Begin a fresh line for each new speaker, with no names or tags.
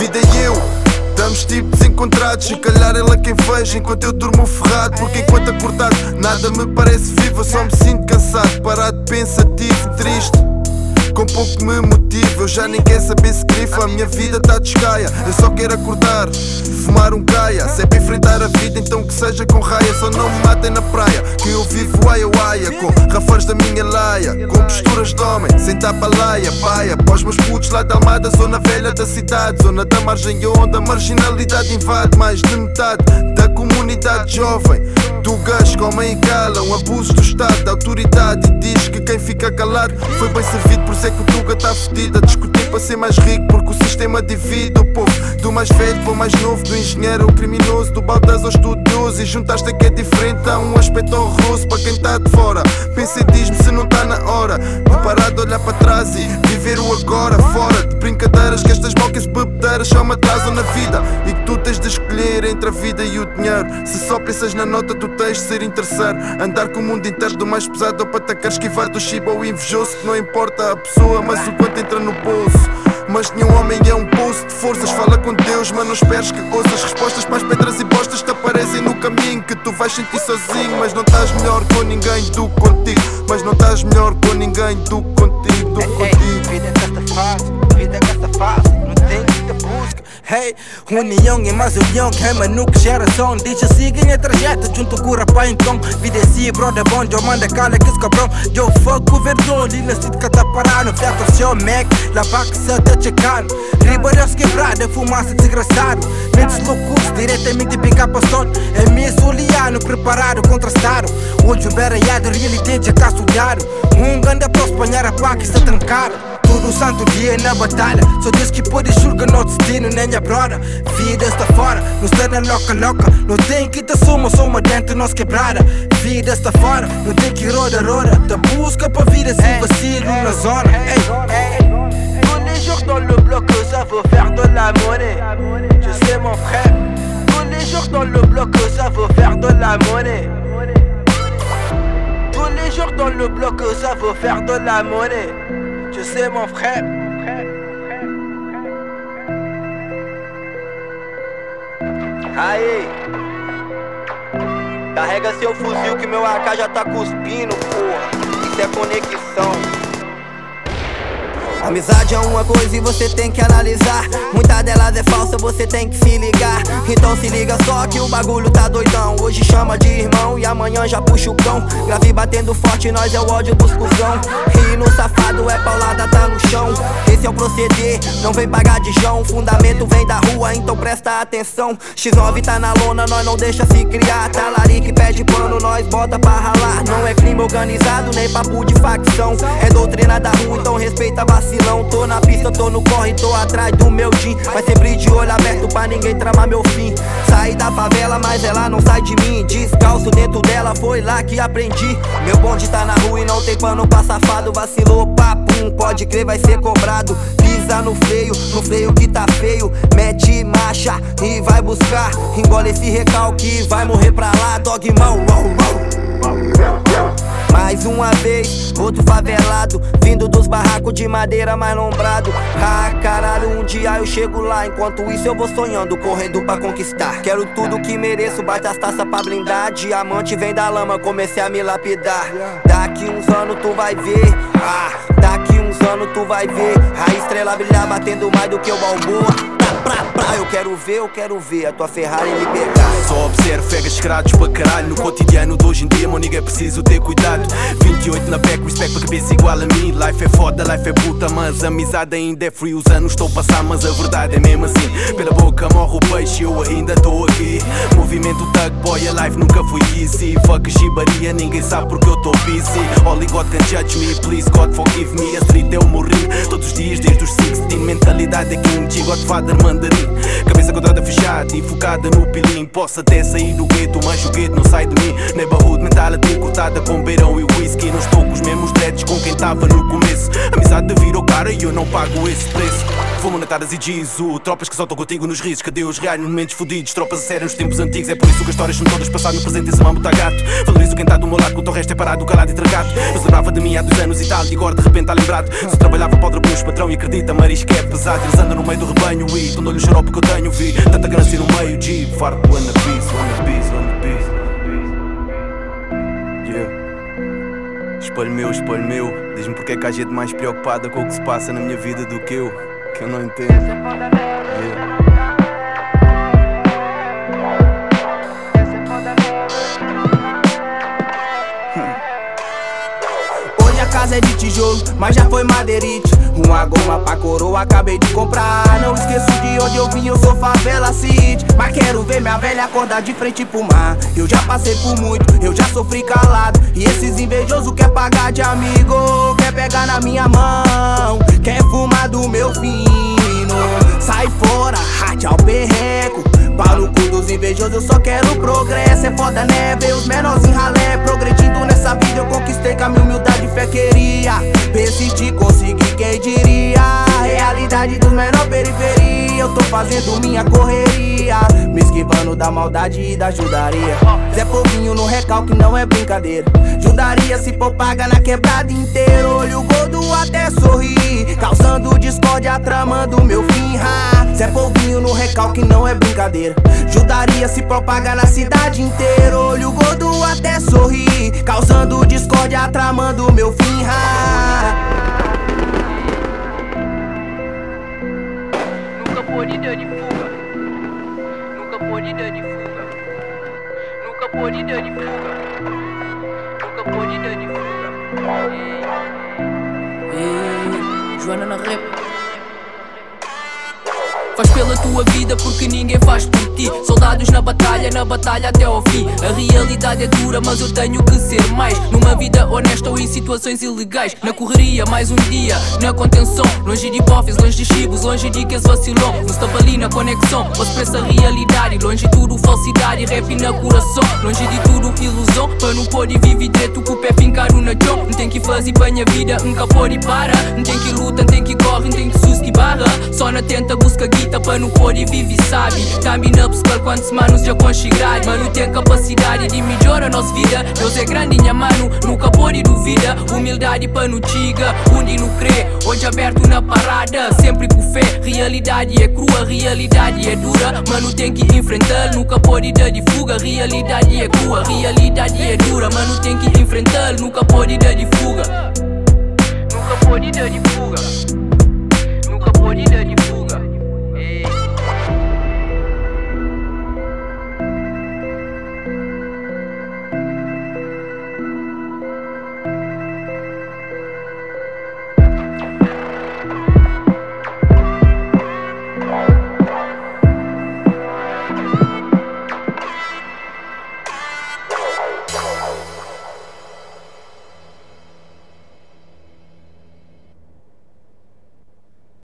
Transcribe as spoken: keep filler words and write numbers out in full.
vida e eu estamos tipo desencontrados. Se calhar ela é quem vejo enquanto eu durmo ferrado. Porque enquanto acordado nada me parece vivo. Eu só me sinto cansado, parado, pensativo, triste, com pouco me motiva. Eu já nem quero saber se grifo, a minha vida tá de escaia. Eu só quero acordar, fumar um caia. Se é para enfrentar a vida então que seja com raia. Só não me matem na praia, que eu vivo aia aia. Com rafãs da minha laia, com posturas de homem, sem tapa-laia, paia. Pós meus putos lá da Almada, zona velha da cidade, zona da margem onde a marginalidade invade mais de metade da comunidade jovem. Tugas comem e calam, abuso do Estado, da autoridade. E diz que quem fica calado foi bem servido. Por isso é que o Tuga tá fedido a discutir para ser mais rico. Porque o sistema divide o povo, do mais velho para o mais novo, do engenheiro ao criminoso, do baldas ao estudioso. E juntaste que é diferente, há um aspecto horroroso para quem tá de fora. Pensa e diz-me se não tá na hora de parar de olhar para trás e viver o agora. Fora de brincadeiras, que estas mocas bebedeiras só me atrasam na vida. E que tu tens de escolher entre a vida e o dinheiro. Se só pensas na nota tu tens de ser interesseiro. Andar com o mundo inteiro do mais pesado ou para atacar, esquivar do chibo ou invejoso. Que não importa a pessoa, mas o quanto entra no bolso. Mas nenhum homem é um poço de forças. Fala com Deus, mas não esperes que ouças respostas para as pedras e bostas te aparecem no caminho que tu vais sentir sozinho. Mas não estás melhor com ninguém do que contigo. Mas não estás melhor com ninguém do que contigo, do que contigo.
Vida desta fase, vida desta fase, não tem muita busca. Hey, união e mais união, queima no que geração. Deixa seguir em trajeto, junto com o rapaz então. Vida assim, brother bom, eu manda cala que esse cabrão. Eu foco verdão, lila se de catapará. No fiato seu Mac, la vaca se tá checando. Ribeiros quebrada, fumaça desgraçado. Mentes loucos, diretamente pica para sol. É mesmo oliano, preparado, contrastado. Hoje o beraiado, realidade já cá estudado. Um ganda para espanhar a pá que está trancado. Todo santo dia na batalha, só Deus que pode julgar nosso destino, nem a brother. Vida está fora, não está na loca louca. Não tem que te soma, soma dentro nós quebrada. Vida está fora, não tem que roda roda. Da busca para vida sem vacilo na zona. Hey, hey. Tous les jours dans le bloc, ça veut faire de la monnaie. Je sais mon frère. Tous les jours dans le bloc, ça veut faire de la monnaie. Tous les jours dans le bloc, ça veut faire de la monnaie. Je sais mon frère. Aí, carrega seu fuzil que meu A K já tá cuspindo, porra. Isso é conexão. Amizade é uma coisa e você tem que analisar. Muita delas é falsa, você tem que se ligar. Então se liga só que o bagulho tá doidão. Hoje chama de irmão e amanhã já puxa o cão. Grave batendo forte, nós é o ódio dos cuzão. E no safado é paulada, tá no chão. Esse é o proceder, não vem pagar de jão. Fundamento vem da rua, então presta atenção. X nove tá na lona, nós não deixa se criar. Talarique pede pano, nós bota pra ralar. Não é crime organizado, nem papo de facção. É doutrina da rua, então respeita a vacina. Tô na pista, tô no corre, tô atrás do meu jean. Mas sempre de olho aberto pra ninguém tramar meu fim. Saí da favela, mas ela não sai de mim. Descalço dentro dela, foi lá que aprendi. Meu bonde tá na rua e não tem pano pra safado. Vacilou, papum, pode crer, vai ser cobrado. Pisa no freio, no freio que tá feio. Mete marcha e vai buscar. Engole esse recalque, vai morrer pra lá. Dogmão, mais uma vez, outro favelado, vindo dos barracos de madeira mais nombrado. Ah, caralho, um dia eu chego lá. Enquanto isso eu vou sonhando, correndo pra conquistar. Quero tudo que mereço, bate as taças pra blindar. Diamante vem da lama, comecei a me lapidar. Daqui uns anos tu vai ver, ah, daqui uns anos tu vai ver a estrela brilhar batendo mais do que o Balboa. Pra, pra, eu quero ver, eu quero ver a tua Ferrari me pegar.
Só observo fegas escrados pra caralho. No cotidiano de hoje em dia, meu nigga, é preciso ter cuidado. Vinte e oito na back, respect pra cabeça igual a mim. Life é foda, life é puta, mas a amizade ainda é free. Os anos estão a passar, mas a verdade é mesmo assim. Pela boca morre o peixe, eu ainda estou aqui. Movimento thug boy, a life nunca foi easy. Fuck chibaria, ninguém sabe porque eu estou busy. Only God can judge me, please God forgive me. A street é o meu rim, todos os dias desde os dezesseis. Mentalidade é King, Godfather, mandarim. Cabeça quadrada fechada e focada no pilim. Posso até sair do gueto, mas o gueto não sai de mim. Neighborhood mentality cortada com beirão e whisky. Não estou com os mesmos dreads com quem tava no começo. Amizade oportunidade de vir ao cara e eu não pago esse preço. Fumo natadas e gizo, tropas que soltam contigo nos risos. Cadê os reais nos momentos fodidos? Tropas a sério nos tempos antigos. É por isso que as histórias são todas passado no presente. Esse mambo tá gato. Valorizo quem tá do meu lado, quanto o resto é parado, calado e tragado. Eu se lembrava de mim há dois anos e tal, e agora de repente tá lembrado. Se trabalhava para o drabucho, patrão, e acredita, marisco é pesado. Eles andam no meio do rebanho e tondo-lhe o xarope que eu tenho. Vi tanta ganância no meio, G. Farto, one piece, one piece, one piece. Yeah. Espelho meu, espelho meu. Diz-me porque é que há gente mais preocupada com o que se passa na minha vida do que eu. Que eu não entendo. Yeah.
Hoje a casa é de tijolo, mas já foi madeirite. Uma goma pra coroa, acabei de comprar. Não esqueço de onde eu vim, eu sou favela city. Mas quero ver minha velha acordar de frente pro mar. Eu já passei por muito, eu já sofri calado. E esses invejosos quer pagar de amigo, quer pegar na minha mão, quer fumar do meu fino. Sai fora, rate ao perreco. Pau no cu dos invejosos, eu só quero progresso. É foda, né? Ver os menores em ralé. Progredindo nessa vida eu conquistei com a minha humildade e fé queria persistir, conseguir, quem diria. Realidade dos menores periferia. Eu tô fazendo minha correria, me esquivando da maldade e da ajudaria. Zé Povinho no recalque não é brincadeira. Ajudaria se propaga na quebrada inteira. Olho gordo até sorrir, causando discórdia, tramando meu fim. Ha. Zé Povinho no recalque não é brincadeira. Ajudaria se propaga na cidade inteira. Olho gordo até sorrir, causando discórdia, tramando meu fim. Ha.
Nunca pôde dar de fuga. Nunca pôde dar de fuga. Nunca pôde dar de fuga. Nunca pôde dar de fuga. Ei, ei, Joana na rap. Faz pela tua vida porque ninguém faz por ti. Soldados na batalha, na batalha até ao fim. A realidade é dura, mas eu tenho que ser mais. Numa vida honesta ou em situações ilegais. Na correria, mais um dia, na contenção. Longe de bofes, longe de chibos, longe de que esse vacilão. No stop ali na conexão, posso preço a realidade. Longe de tudo falsidade, rap na coração. Longe de tudo ilusão, para não pôr e viver direto com o pé fincado na chão. Não tem que fazer para a minha vida, nunca pôr e para. Não tem que luta, não tem que corre, não tem que susto e barra. Só na tenta busca guita para não pôr e vive, sabe? Também na buscar quantos manos já conchegar. Mano, tem capacidade de melhorar a nossa vida. Deus é grande, minha mano, nunca pôr e duvida. Humildade para no tiga, onde não crê. Hoje aberto na parada, sempre com fé. Realidade é crua, realidade é dura. Mano, tem que enfrentar, nunca pôr e dar de fuga. Realidade é crua, realidade é dura. Mano, tem que enfrentar, nunca pôr e dar de fuga. Nunca pôr e dar de fuga.